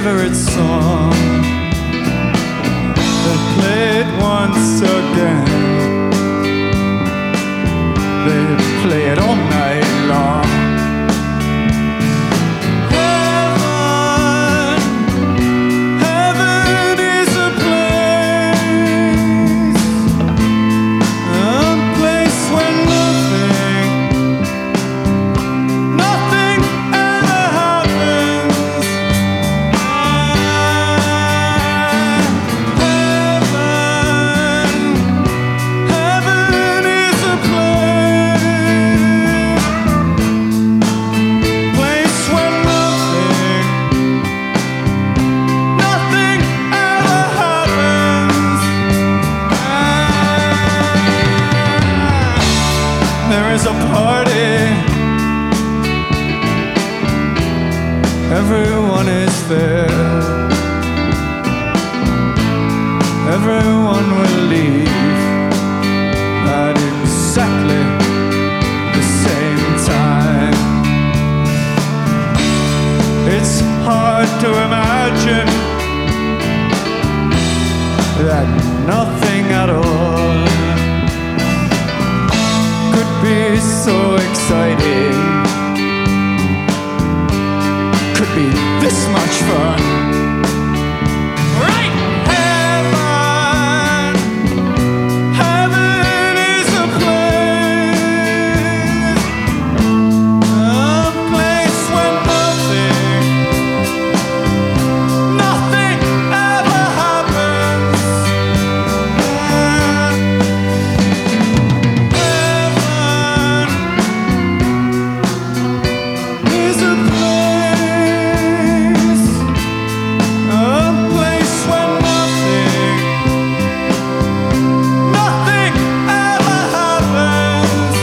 favorite song. They'll play it once again. They play it all night long. Heaven is a place where nothing ever happens. Heaven is a place where nothing ever happens. There is a party. Everyone is there. Everyone will leave at exactly the same time. It's hard to imagine that nothing at all could be so exciting, could be this much fun. Right? Heaven is a place where nothing ever happens. Heaven is a place where nothing ever happens.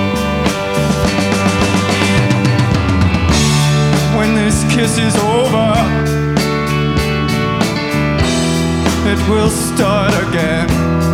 When this kiss is over, it will start again.